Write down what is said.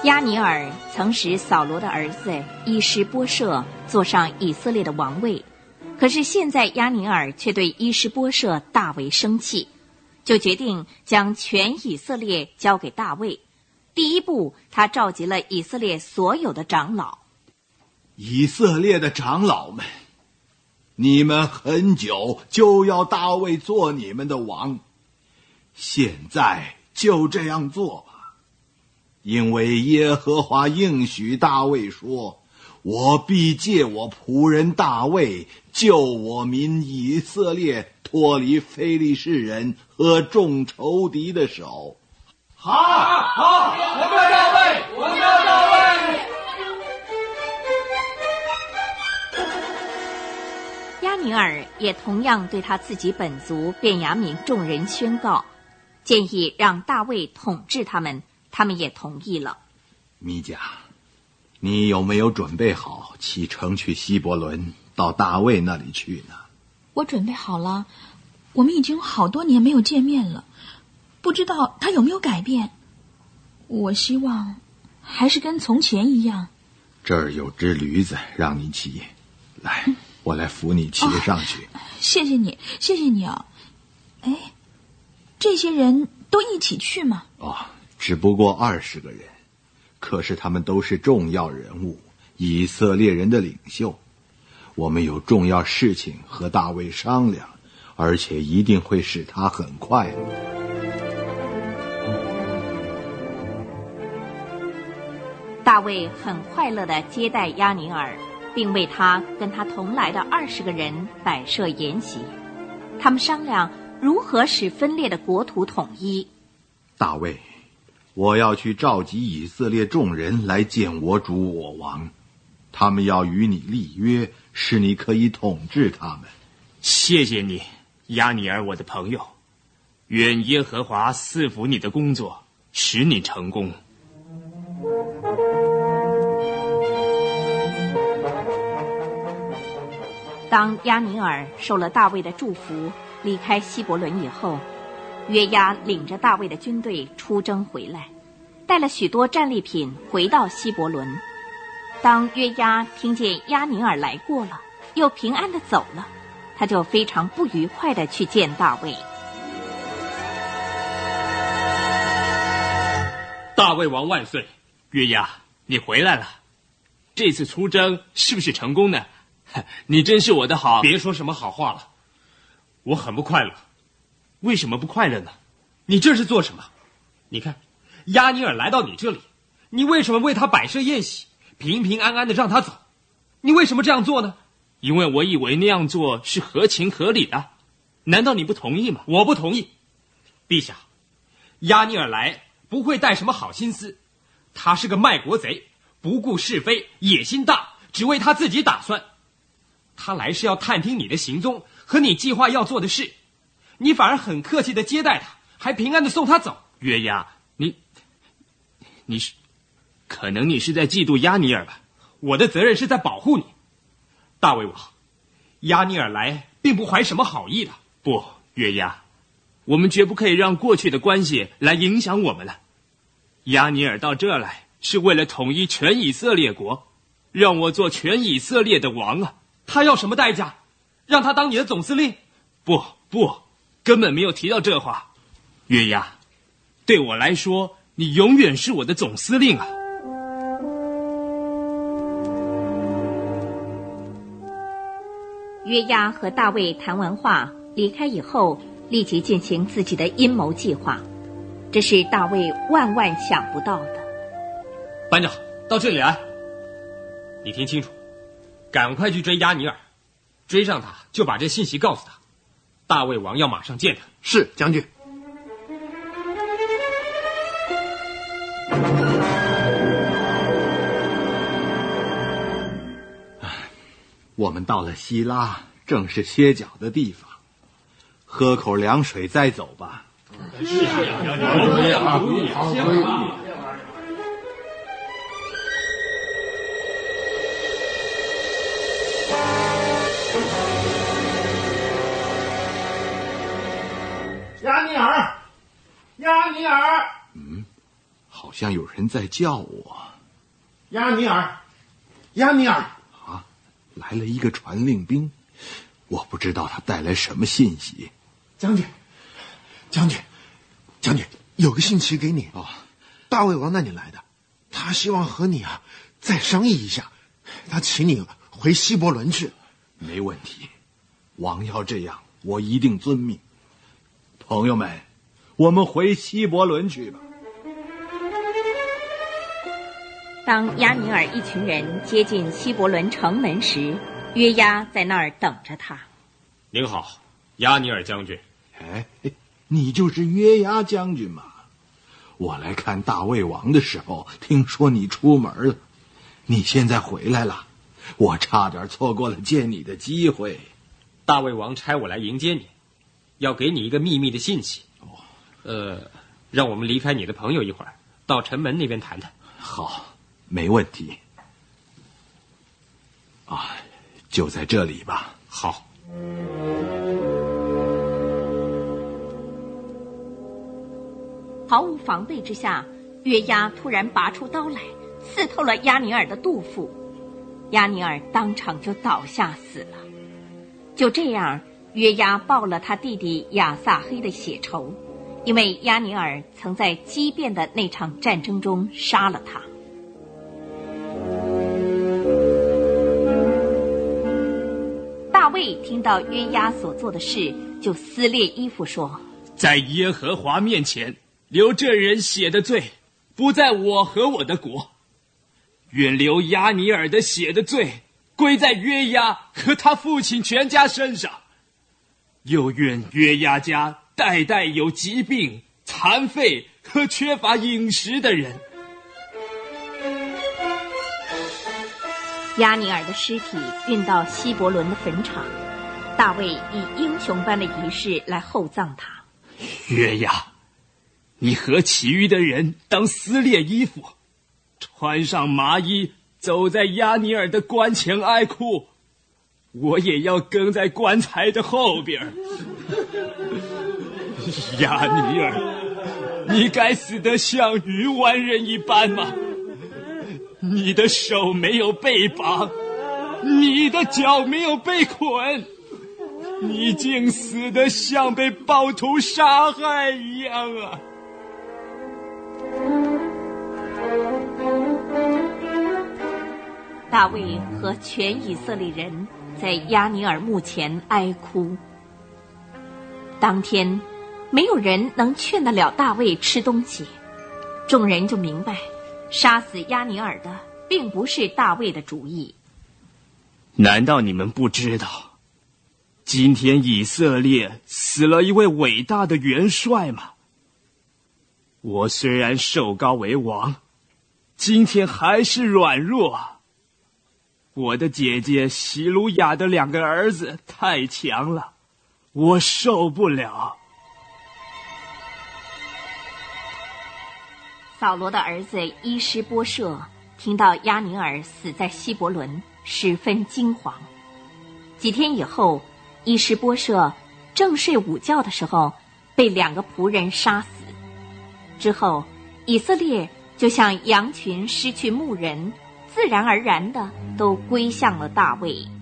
亚尼尔曾使扫罗的儿子伊施波设坐上以色列的王位，可是现在亚尼尔却对伊施波设大为生气，就决定将全以色列交给大卫。第一步，他召集了以色列所有的长老。 以色列的长老们，你们很久就要大卫做你们的王，现在就这样做吧。因为耶和华应许大卫说，我必借我仆人大卫救我民以色列脱离非利士人和众仇敌的手。 好，我们要大卫，我们要大卫。 亚尼尔也同样对他自己本族便雅悯众人宣告，建议让大卫统治他们，他们也同意了。 米甲，你有没有准备好启程去希伯伦到大卫那里去呢？ 我准备好了，我们已经好多年没有见面了，不知道他有没有改变。我希望还是跟从前一样。 这儿有只驴子让你骑，来，我来扶你骑上去。 谢谢你，谢谢你啊。哎，这些人都一起去吗？ 只不过20个人，可是他们都是重要人物，以色列人的领袖。我们有重要事情和大卫商量，而且一定会使他很快乐。 大卫很快乐地接待亚尼尔，并为他跟他同来的20个人摆设筵席。他们商量如何使分裂的国土统一。 大卫，我要去召集以色列众人来见我主我王，他们要与你立约，使你可以统治他们。 谢谢你，亚尼尔，我的朋友，愿耶和华赐福你的工作，使你成功。 当亚尼尔受了大卫的祝福，离开希伯伦以后，约押领着大卫的军队出征回来，带了许多战利品回到希伯伦。当约押听见亚尼尔来过了，又平安地走了，他就非常不愉快地去见大卫。 大卫王万岁！约押，你回来了，这次出征是不是成功呢？你真是我的好。 别说什么好话了，我很不快乐。 为什么不快乐呢？ 你这是做什么？你看，亚尼尔来到你这里，你为什么为他摆设宴席，平平安安的让他走？你为什么这样做呢？ 因为我以为那样做是合情合理的。难道你不同意吗？ 我不同意。陛下，亚尼尔来不会带什么好心思，他是个卖国贼，不顾是非，野心大，只为他自己打算。他来是要探听你的行踪和你计划要做的事，你反而很客气的接待他，还平安的送他走。 约押，你是，可能你是在嫉妒亚尼尔吧？ 我的责任是在保护你。大卫王，亚尼尔来并不怀什么好意的。 不，约押，我们绝不可以让过去的关系来影响我们了。亚尼尔到这来是为了统一全以色列国，让我做全以色列的王啊。 他要什么代价？让他当你的总司令？ 不，根本没有提到这话。约押，对我来说，你永远是我的总司令啊。 约押和大卫谈完话，离开以后，立即进行自己的阴谋计划，这是大卫万万想不到的。 班长，到这里来，你听清楚，赶快去追亚尼尔，追上他就把这信息告诉他，大卫王要马上见他。 是，将军。我们到了希拉，正是歇脚的地方，喝口凉水再走吧。 是亚尼尔， 好像有人在叫我。 亚尼尔，亚尼尔！ 啊，来了一个传令兵，我不知道他带来什么信息。 将军，有个信息给你哦， 大卫王那里来的，他希望和你再商议一下，他请你回希伯伦去。 没问题，王要这样，我一定遵命。朋友们，我们回希伯伦去吧。 当亚尼尔一群人接近希伯伦城门时，约押在那儿等着他。 您好，亚尼尔将军。 哎，你就是约押将军吗？我来看大卫王的时候，听说你出门了，你现在回来了，我差点错过了见你的机会。 大卫王差我来迎接你，要给你一个秘密的信息。让我们离开你的朋友一会儿，到城门那边谈谈。 好，没问题。就在这里吧。 好。 毫无防备之下，约押突然拔出刀来，刺透了亚尼尔的肚腹，亚尼尔当场就倒下死了。就这样，约押报了他弟弟亚撒黑的血仇，因为亚尼尔曾在激变的那场战争中杀了他。大卫听到约押所做的事，就撕裂衣服说： 在耶和华面前流这人血的罪，不在我和我的国；愿流亚尼尔的血的罪归在约押和他父亲全家身上，又愿约押家代代有疾病、残废和缺乏饮食的人。 亚尼尔的尸体运到希伯伦的坟场，大卫以英雄般的仪式来厚葬他。 约押，你和其余的人当撕裂衣服，穿上麻衣，走在亚尼尔的棺前哀哭，我也要跟在棺材的后边。亚尼尔，你该死得像愚顽人一般吗？你的手没有被绑，你的脚没有被捆，你竟死得像被暴徒杀害一样啊！ 大卫和全以色列人在亚尼尔墓前哀哭。当天，没有人能劝得了大卫吃东西，众人就明白，杀死亚尼尔的并不是大卫的主意。 难道你们不知道，今天以色列死了一位伟大的元帅吗？我虽然受膏为王，今天还是软弱。我的姐姐希鲁雅的2个儿子太强了，我受不了。 扫罗的儿子伊施波设听到亚尼尔死在希伯伦，十分惊惶。几天以后，伊施波设正睡午觉的时候，被2个仆人杀死。之后，以色列就像羊群失去牧人，自然而然的都归向了大卫。